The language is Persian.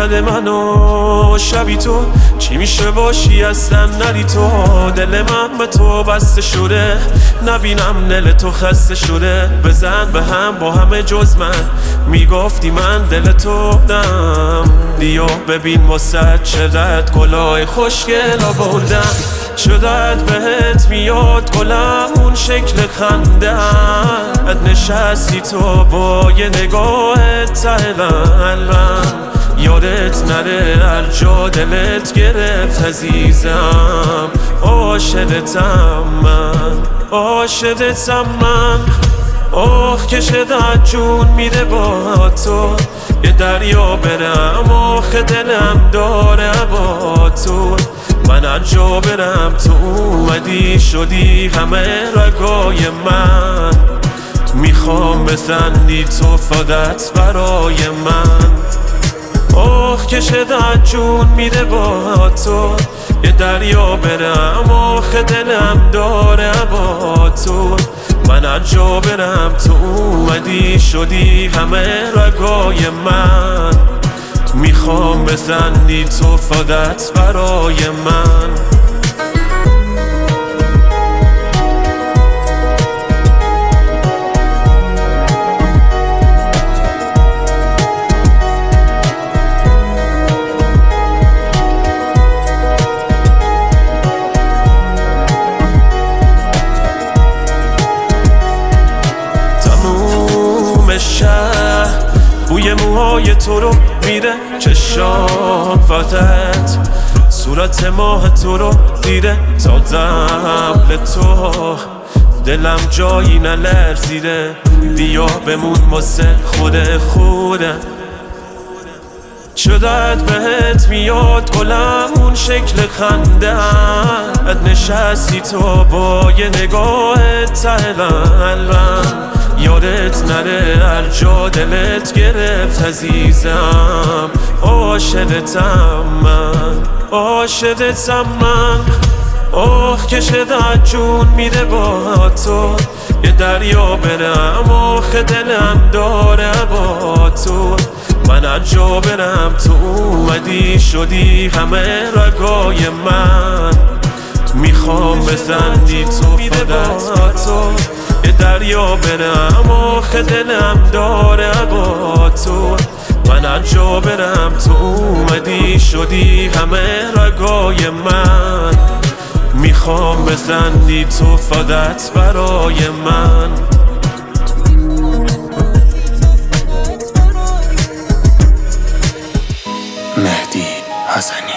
زده منو شبی تو، چی میشه باشی اصلا ندی تو. دل من به تو بسته شده، نبینم دل تو خسته شده. بزن به هم با همه جز من، میگفتی من دل تو دم. بیا ببین واسه چقدر گلای خوشگل آوردم. چقدر بهت میاد گلم اون شکل خنده. نشستی تو با یه نگاهت ته قلبم. یادت نره هر جا دلت گرفت عزیزم. عاشقتم من، عاشقتم من. آخ که چقدر جون میده با تو، یه دریا برم آخه دلم داره با تو. من هر جا برم تو اومدی شدی همه رگای من. تو میخوام بخندی تو فقط برای من. آخ که چقدر جون میده با تو، یه دریا برم آخه دلم داره با تو. من هر جا برم تو اومدی شدی همه رگای من. تو میخوام بخندی تو فقط برای من. شهر بوی موهای تو رو میده، چشام فقط صورت ماه تو رو دیده. تا قبل تو دلم جایی نلرزیده. بیا بمون واسه خودم. چقدر بهت میاد گلم اون شکل خنده. نشستی تو با یه نگاهت ته قلبم. یادت نره هر جا دلت گرفت عزیزم. عاشقتم من، عاشقتم من. آخ که چقدر جون میده با تو، یه دریا برم آخه دلم داره با تو. من هر جا برم تو اومدی شدی همه رگای من. تو میخوام بخندی تو فقط تو، یه دریا برم آخه دلم داره با تو. من هر جا برم تو اومدی شدی همه رگای من. میخوام بخندی تو فقط برای من. مهدی حسنی.